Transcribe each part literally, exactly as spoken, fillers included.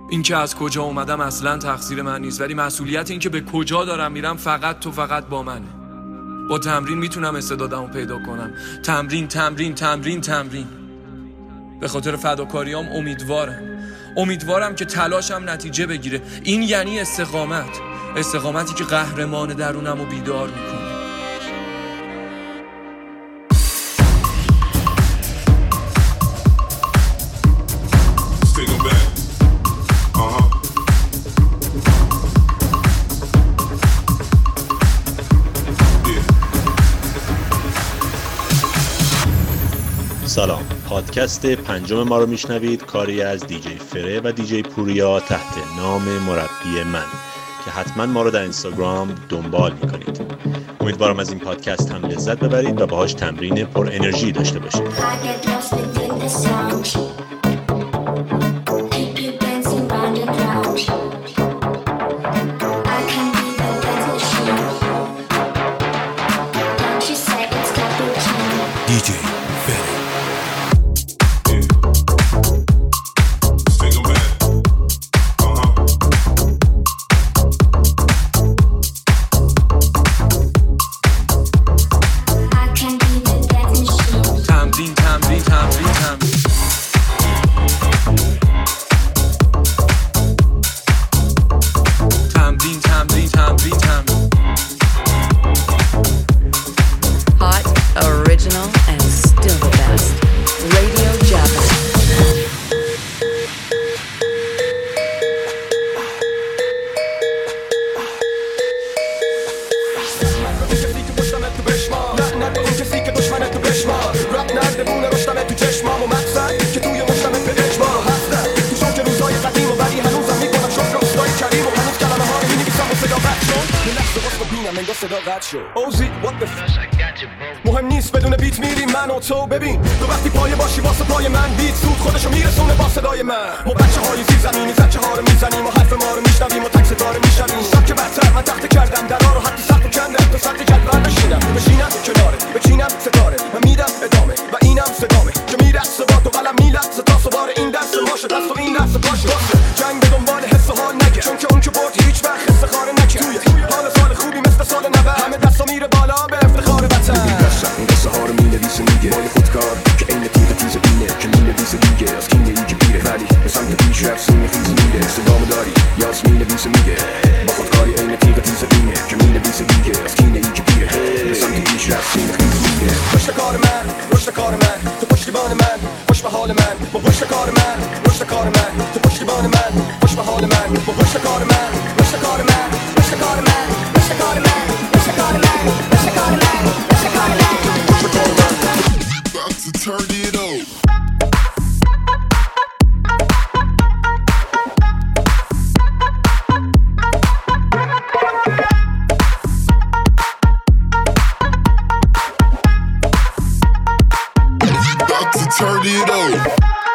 این که از کجا اومدم اصلا تقصیر من نیست، ولی مسئولیت این که به کجا دارم میرم فقط تو فقط با منه. با تمرین میتونم استعدادمو پیدا کنم. تمرین تمرین تمرین تمرین. به خاطر فداکاریام امیدوارم امیدوارم که تلاشم نتیجه بگیره. این یعنی استقامت، استقامتی که قهرمان درونمو بیدار میکنه. سلام، پادکست پنجم ما رو میشنوید، کاری از دیجی فره و دیجی پوریا تحت نام مربی من که حتما ما رو در اینستاگرام دنبال میکنید. امیدوارم از این پادکست هم لذت ببرید و باهاش تمرین پر انرژی داشته باشید. دیجی مهم نیست بدون بیت میریم من و تو. ببین تو وقتی پایه باشی واسه پای من بیت سود خودشو میرسونه با صدای من. ما بچه های زیر زمینی زچه ها رو میزنیم و حرف ما رو میشنویم و تک ستاره میشنویم. سبک برتر من تخت کردم درا رو حتی سخت و کندم تو سخت جدول بشینم بشینم کناره بچینم ستاره من میدم ادامه و اینم صدامه که میرقصه با تو قلم میلقصه تا سوار این دست ماشه دست و این دست پاشه جنگ به دنبال حس و حال نگه چون که اون که برد هیچ وقت استخاره نکرد. توی حال سال خوبی مثل سال نود همه دستا میره بالا به افتخار وطن. این قصه ها رو مینویسه میگه مال خودکار که عین تیغ تیز بینه که مینویسه دیگه از کینه ای که بیره ولی به سمت پیش رفت سینه خیزی میره. صدامو داری یا از مینویسه میگه با خودکاری عین تیغ تیز بینه که مینویسه دیگه از کینه ای که بیره به سمت پیش رفت سینه خیزی میره. پشت کار من رشد کار من تو پشتیبان من خوش به حال من با پشت کار من رشد کار من تو پشتیبان من خوش به حال من با پشت کار من رشد کار من رشد کار من رشد کار من رشد کار من رشد کار من رشد کار من رشد کار من about to turn it on. About to turn it on.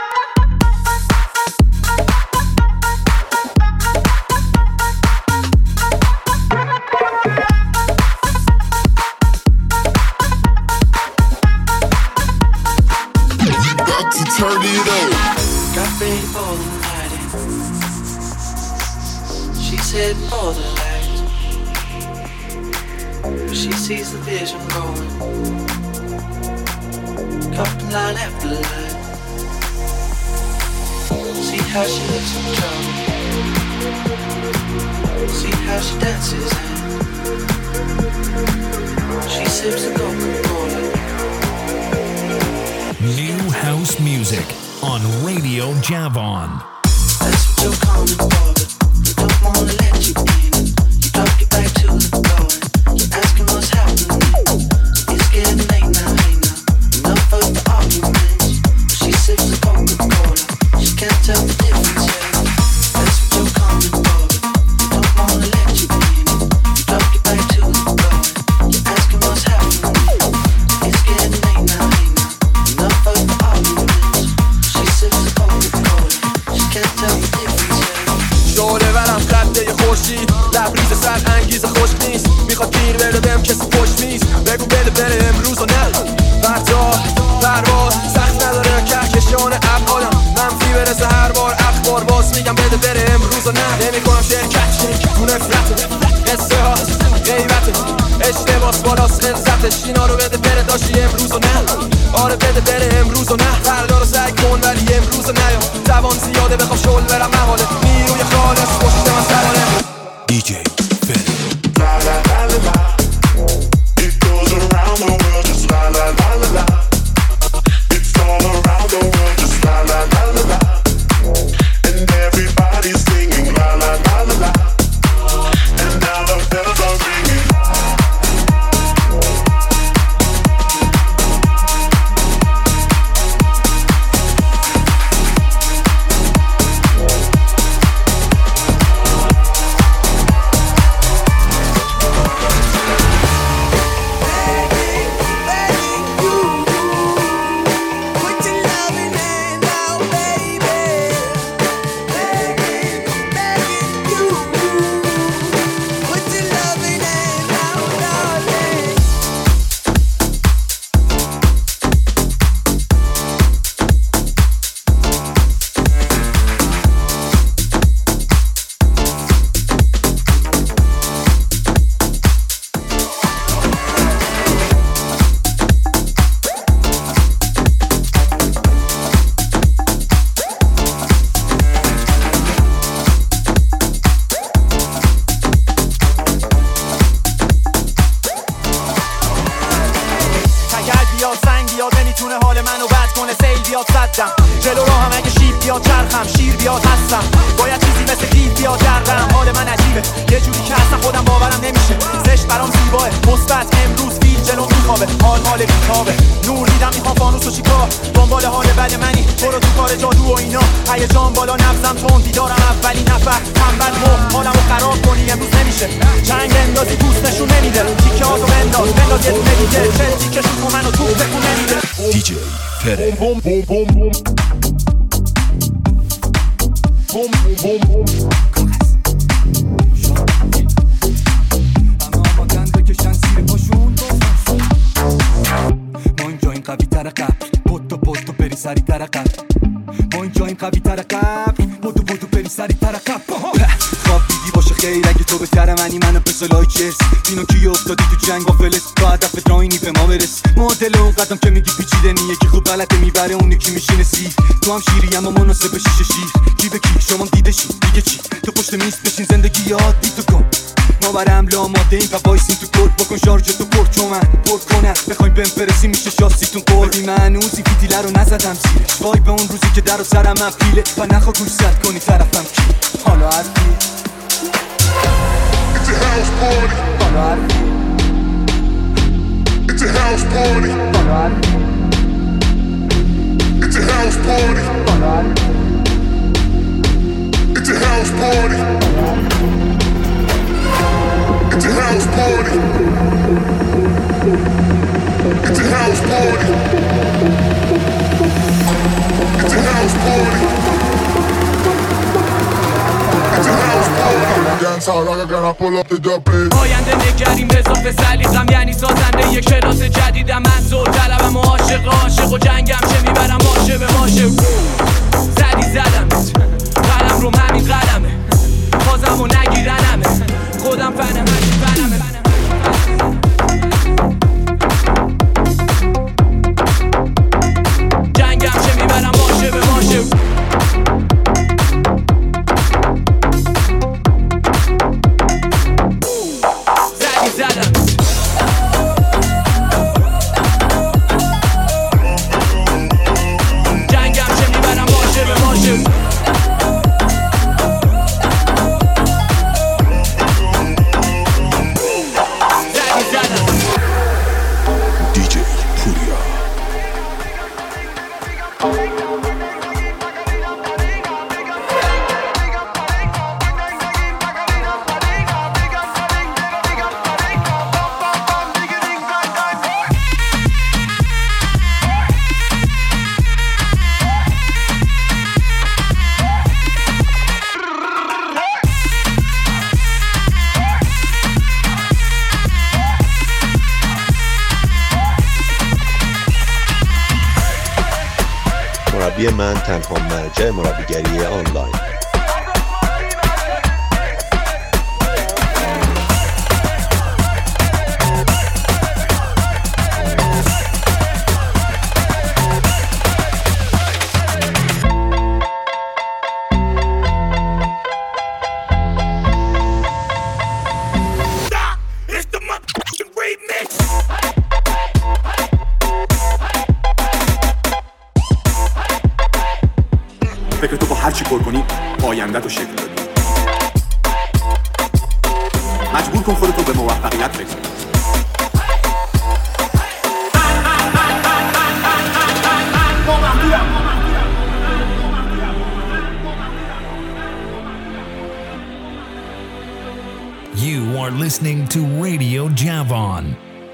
Turn it on. Got ready for the night. She's heading for the light. But she sees the vision growing. Couple line after line. See how she looks in trouble. See how she dances and she sips the Coca-Cola. New house music on Radio Javon. That's what you're coming for, but you don't wanna let you in. You drop your back to the floor and you're asking what's happening. It's getting late now, hey now. Enough of the arguments. But she sips the Coca-Cola. She can't tell the difference yet. That's what you're coming for, but you don't wanna let you in. You drop your back to the floor and you're asking what's happening. It's getting late now, hey now. Enough of the arguments. She sips the Coca-Cola. She can't tell the difference yet. شعله ورم خطه خورشید لبریز سر انگیز خوش نیست. میخواد گیر بره بهم کسی پشت میز. بگو بده بره امروز و نه فردا پرواز سخت نداره کهکشان ابعادم منفی برسه هر بار اخبار بار باز میگم بده بره امروز و نه نمیکنم شرکت تو نفرت قصه ها غیبت اشتباس بالاست خلصتش اینا رو بده بره داشتی امروز و نه آره بده بره امروز و نه فردا رو سعی کن ولی امروز و نه زبان زیاده بخوام شل برم محاله نیروی خالص پشت من سرانه دی جی فره La la la la la. It goes around the world just la la la la la. It's all around the world just la la la la la. And everybody's singing la la la la la. And now the bells are ringing. جلو راه هم اگه شیب بیاد چرخم شیر بیاد هستم باید چیزی مثل دیو بیاد جرقم حال من عجیبه یه جوری که اصلا خودم باورم نمیشه زشت برام زیباه مثبت امروز فیل جلو میخوابه حال حال بیتابه نور دیدم میخوام فانوس و چیکار دنبال حال بد منی برو تو کار جادو و اینا هیجان بالا نبضم تون دیدارم اولین نفر تنبل مو حالمو خراب کنی امروز نمیشه چنگ اندازی دوست نشون نمیده تیکه هاتو بنداز بنداز یه دونه دیگه چه تیکه شون تو منو تو بکن نمیده دی جی فره Boom boom boom boom. Boom boom boom boom. همه آمادن بکشن زیر پاشون ما اینجاییم قوی تر قبل پتو پتو بری سری تر قبل ما اینجاییم قوی تر قبل پتو پتو بری سری تر قبل خواب دیدی باشه خیر اگه تو بهتر منی منو بسا لایکرز اینو کی افتادی تو جنگ و فلس با هدف دراینی به ما برس مدل اون قدم که میگی پیچیده نیه که خوب بلده میبره اون یکی میشینه سی تو هم شیری اما مناسب شیشه شیر کی به کی شما دیده شی دیگه چی تو پشت میز بشین زندگی یاد بی تو کن ما برم لا ماده این پا وایسین تو کل بکن شارژ تو پر چون من پر کنم بخوایم بهم فرسی میشه شاستیتون قولی من اوزی فیتیله رو نزدم زیرش وای به اون روزی که در و سرم من پیله و نخوا گوش زد کنی طرفم کی حالا حرفی It's a house party. حالا حرفی It's a house party. حالا حرفی It's a house party. حالا حرفی It's a house party. It's a house party. It's a house party. It's a house party. It's a house party. Dance hall like I gotta pull up the dub. آینده نگریم اضافه سلیقم یعنی سازنده یک کلاس جدیدم من زود طلبم و عاشق عاشق و جنگم چه میبرم ماشه به ماشه زدی زدمت قلم رو همین قلمه بازم و نگیرنمه خودم فنم هرچی فنمه جنگم چه میبرم ماشه به ماشه زدی زدم جنگم چه میبرم ماشه به ماشه مربی من تنها مرجع مربیگری آنلاین. فکرتو با هر چی پر کنی آینده‌تو شکل بدی. مجبور کن خودتو به موفقیت فکر کنی. You are listening to Radio Javon.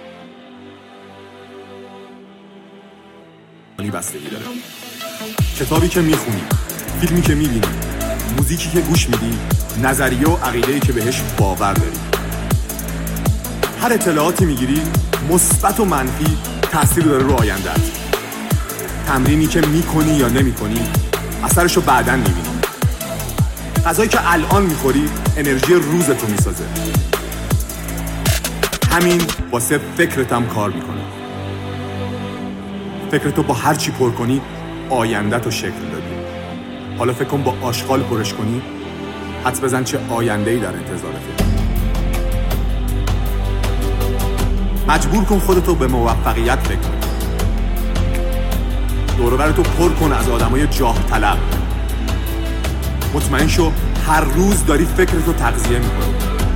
بستگی داره. کتابی که میخونی، فیلمی که میبینی، موزیکی که گوش میدی، نظریه و عقیده‌ای که بهش باور داری. هر اطلاعاتی میگیری مثبت و منفی تأثیر داره رو آینده‌ات. تمرینی که میکنی یا نمیکنی اثرشو بعداً میبینی. غذایی که الان میخوری انرژی روزتو میسازه. همین واسه فکرتم کار میکنه. فکرتو با هر چی پر کنی آینده‌تو شکل دادی. حالا فکر کن با آشغال پرش کنی، حدس بزن چه آینده‌ای در انتظارته. مجبور کن خودتو به موفقیت فکر کن. دور و برتو پر کن از آدمای جاه طلب. مطمئن شو هر روز داری فکرتو تغذیه میکنی.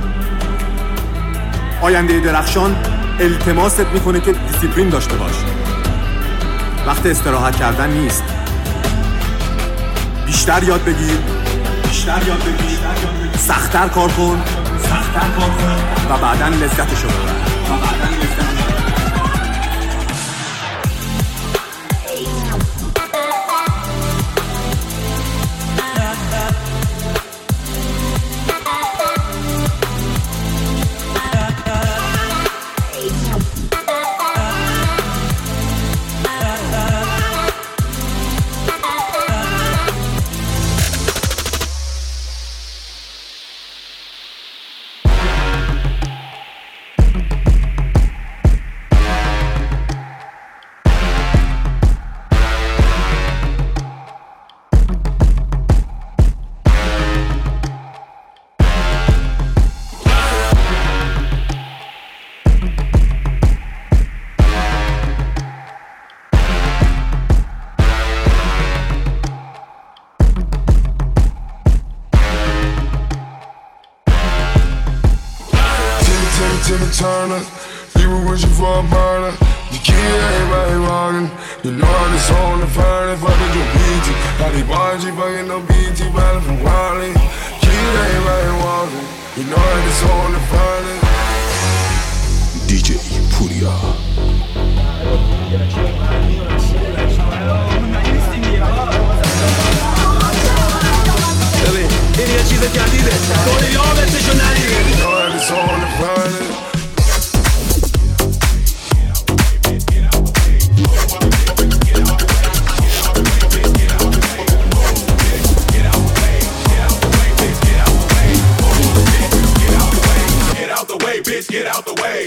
آینده درخشان التماست میکنه که دیسیپلین داشته باش. وقت استراحت کردن نیست. بیشتر یاد بگیر، بیشتر یاد بگیر، سخت‌تر کار کن، سخت‌تر کار کن و بعداً لذتشو ببر. و بعداً لذتشو ببر. Turner, people wishing for a burner. You keep everybody walking. You know I'm just on the furnace, fucking your B T. How they want you fucking no B T, running from Wally. Keep everybody walking. You know I'm just on the furnace. D J Puriya. ببین این یه چیز جدیده، دنیا مثلشو ندیده. You know I'm just on the furnace. Bitch, get out the way.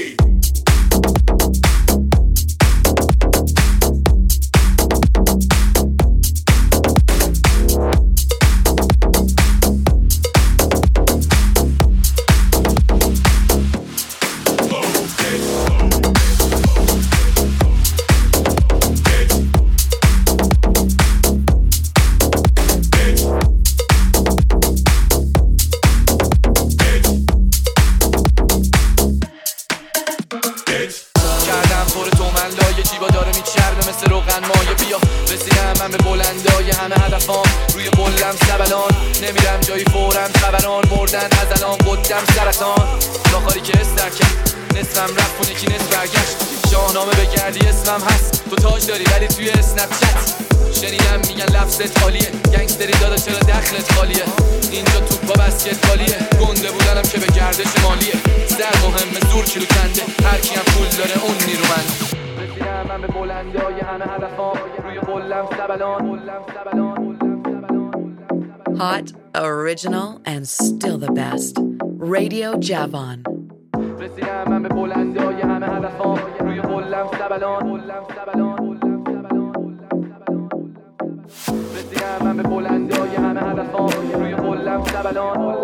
تو تاج داری ولی توی اسنپ چت شنیدم میگن لفظت خالیه، گنگستری دادا چرا دخلت خالیه، اینجا توپ با بسکتبالیه، گنده بودنم که به گردش مالیه، سر مهمه زور کیلو کنده، هر کیم پول داره اون نیرومند. رسیدم من به بلندای همه هدفام روی قلم سبلان. Hot, original, and still the best. Radio Javon. رسیدم من به بلندای همه هدفام روی قلم سبلان. رسیدم من به بلندای همه هدفام روی قلم سبلان.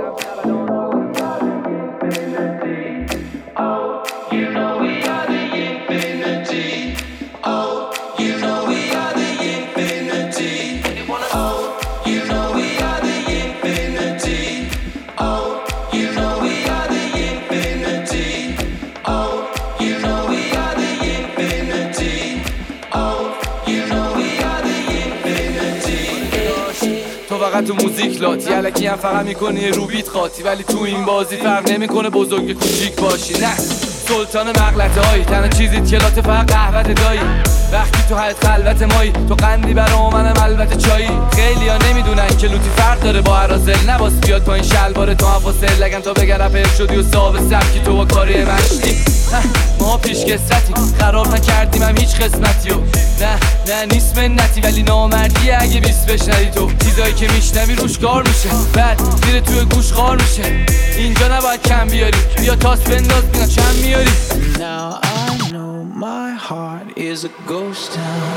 فقط تو موزیک لاتی الکی هم فقط میکنی رو بیت قاطی، ولی تو این بازی فرق نمیکنه بزرگ کوچیک باشی. نه سلطان مغلطه هایی تنها چیزیت که لاته فقط قهوت دایی. وقتی تو حیط خلوت مایی تو قندی برا منم البته چایی. خیلی ها نمیدونن که لوتی فرق داره با عرازل. نباس بیاد پایین شلوار تو حفاظل لگن تا بگر رپر شدی و صاحب سبکی تو با کاری مشتی. ما پیش کسرتیم خراب نکردیم هم هیچ قسمتیو. نه نه نیست منتی ولی نامردیه اگه بیست بشنری تو. چیزایی که میشنوی روش کار میشه بعد میره توی گوش خار میشه. اینجا نباید کم بیاری بیا تاس بنداز بینا چند میاری. Now I know my heart is a ghost town.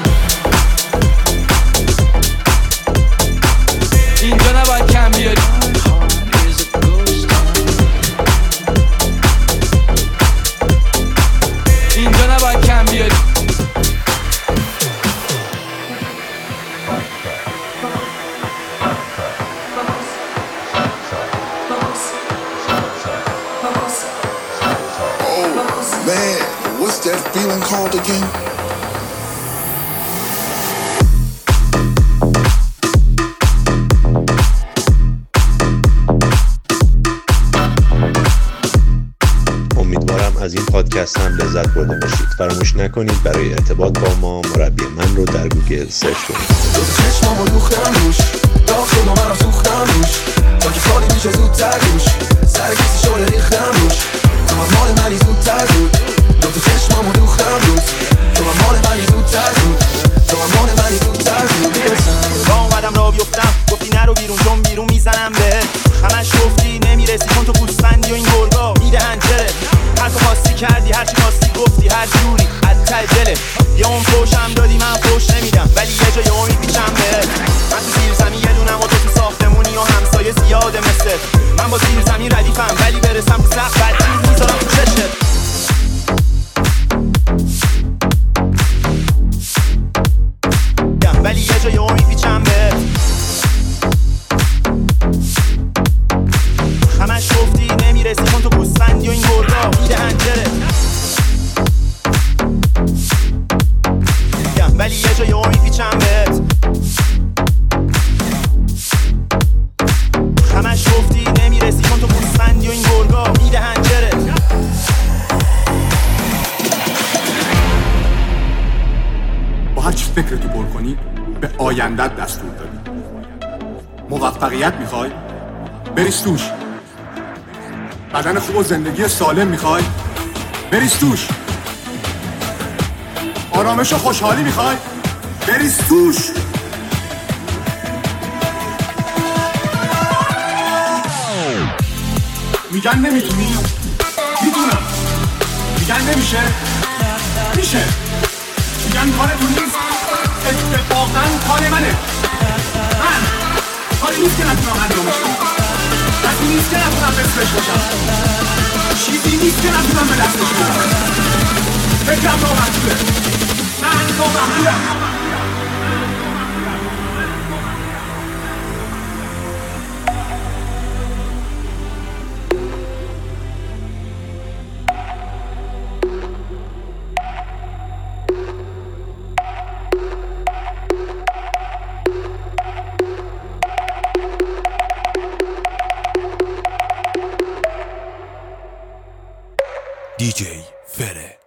اینجا نباید کم بیاری. اینجا نباید کم بیاری. Man, what's that feeling called again? امیدوارم از این پادکست هم لذت برده باشید. فراموش نکنید برای ارتباط با ما مربی من رو در گوگل سرچ کنید. دو چشمامو دوختم روش داغ شد و منم سوختم روش تا که خالی میشه زودتر روش سر کسی شده ریختم روش تو هم مال منی زودتر بود. دو تا چشمامو دوختم روز تو هم مال منی زودتر بود. تو هم مال منی زودتر بود. با اومدم را بیفتم گفتی نرو بیرون چون بیرون میزنم به همش گفتی نمیرسی کن تو پوستندی و این گرگا میده هنجره. هر تو خاصی کردی هر چی خاصی گفتی هر جوری از ته دلت. یه اون فوشم دادی من فوش نمیدم ولی یه جا یه امید میچم بهت. من تو زیر زمین یه دونم و تو تو ساختمونی و همسایه زیاده مثل من با زیر زمین ردیفم ولی برسم تو سقف بدجور میذارم تو چشت. ولی یه جا یه امید میچم بهت. همش گفتی نمیرسی کن تو پوستندی و این گرگا میده هنجره. ولی یه جا یه امید میچم بهت. همش گفتی نمیرسی کن تو پوستندی و این گرگا میده هنجره. با هر چی فکرتو پر کنی به آیندت دستور دادی. موفقیت میخوای؟ بریز توش. بدن خوب و زندگی سالم میخوای؟ بریز توش. آرامش و خوشحالی میخوای؟ بریز توش. میگن نمیتونی؟ میدونم. میگن نمیشه؟ میشه. میگن کار تو نیست؟ اتفاقاً کار منه. من کاری نیست که نتونم انجامش کنم. کسی نیست که نتونم مثلش باشم. چیزی نیست که نتونم به دستش بیارم. فکرم نامحدوده. من نامحدودم. دی جی فره.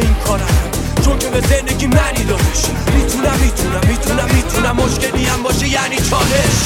این کارم، چون که به زندگی معنی دارش. میتونم میتونم میتونم میتونم مشکلی هم باشه یعنی چالش.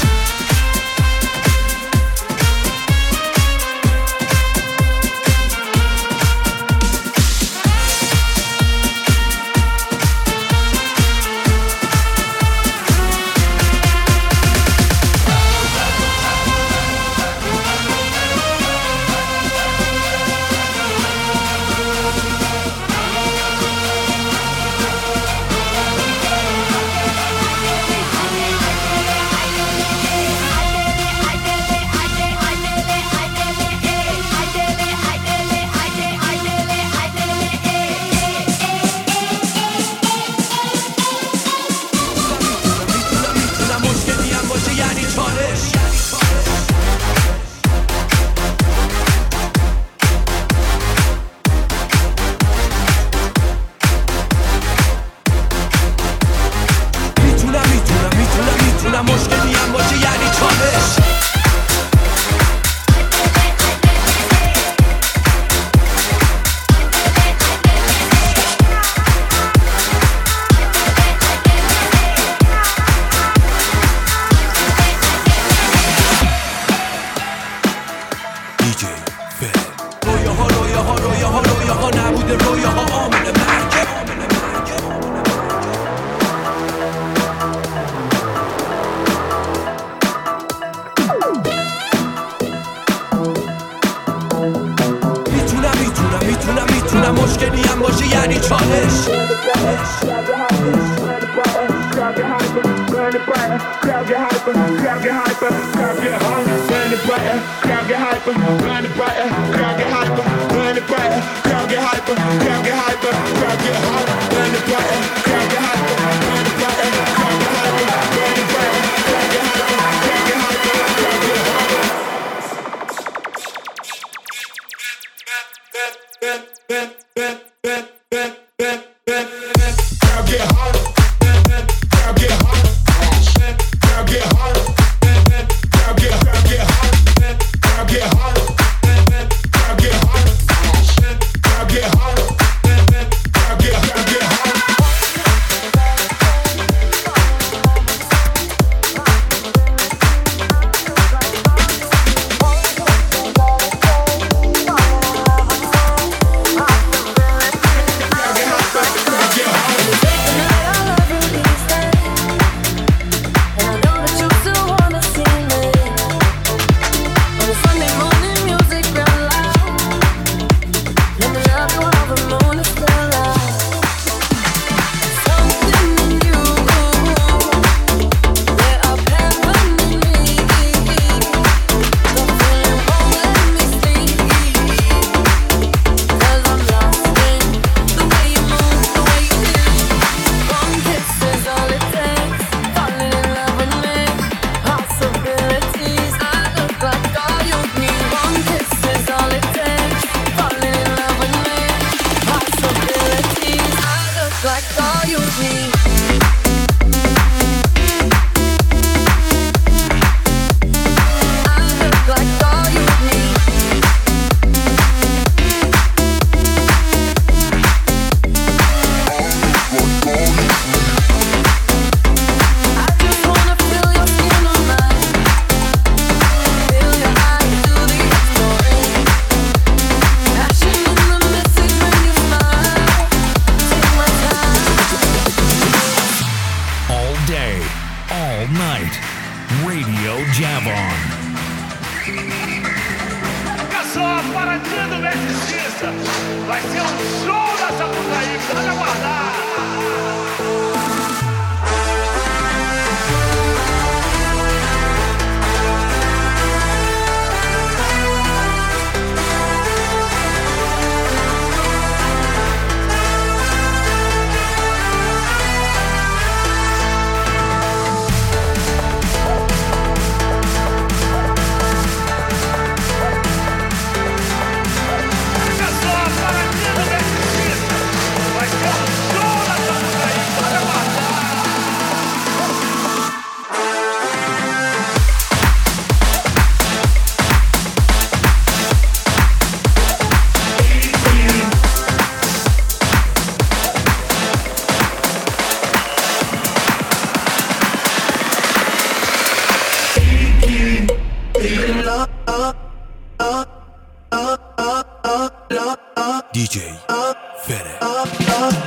Vai ser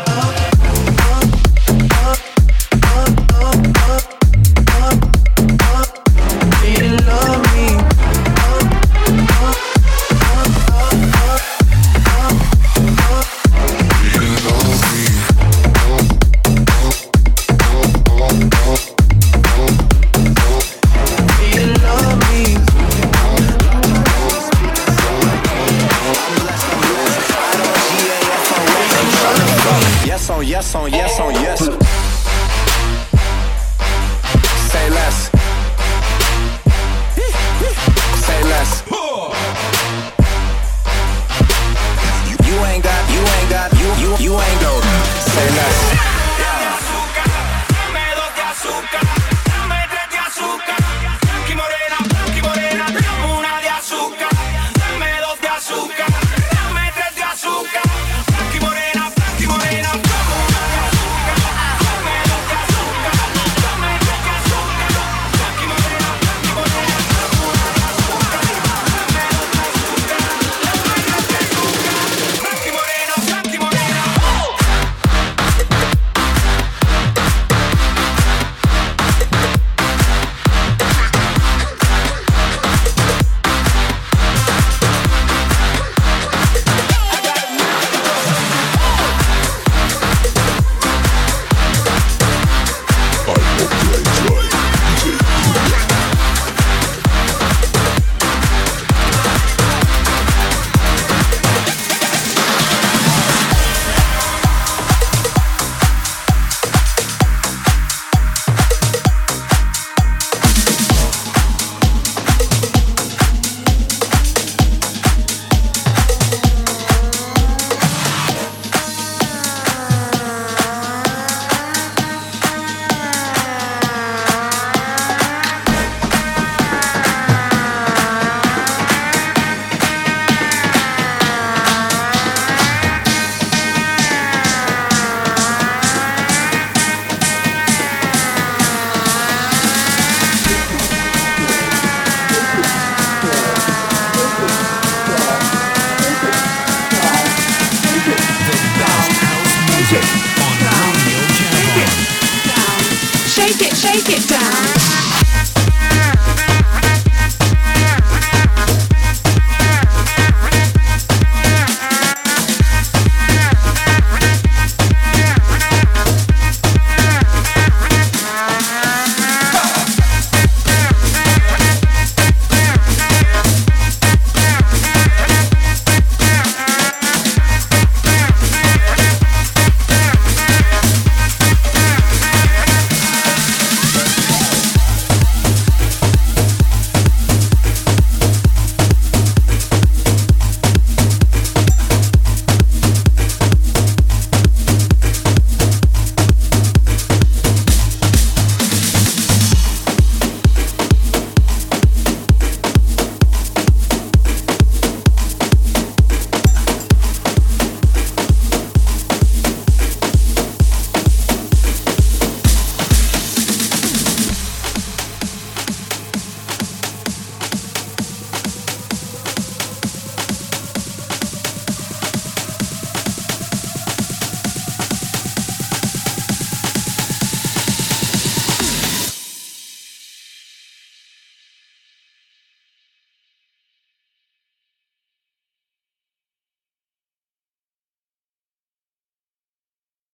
Yes on yes on yes. Say less. Say less. You ain't got, you ain't got, you, you, you ain't go. Say less. Music.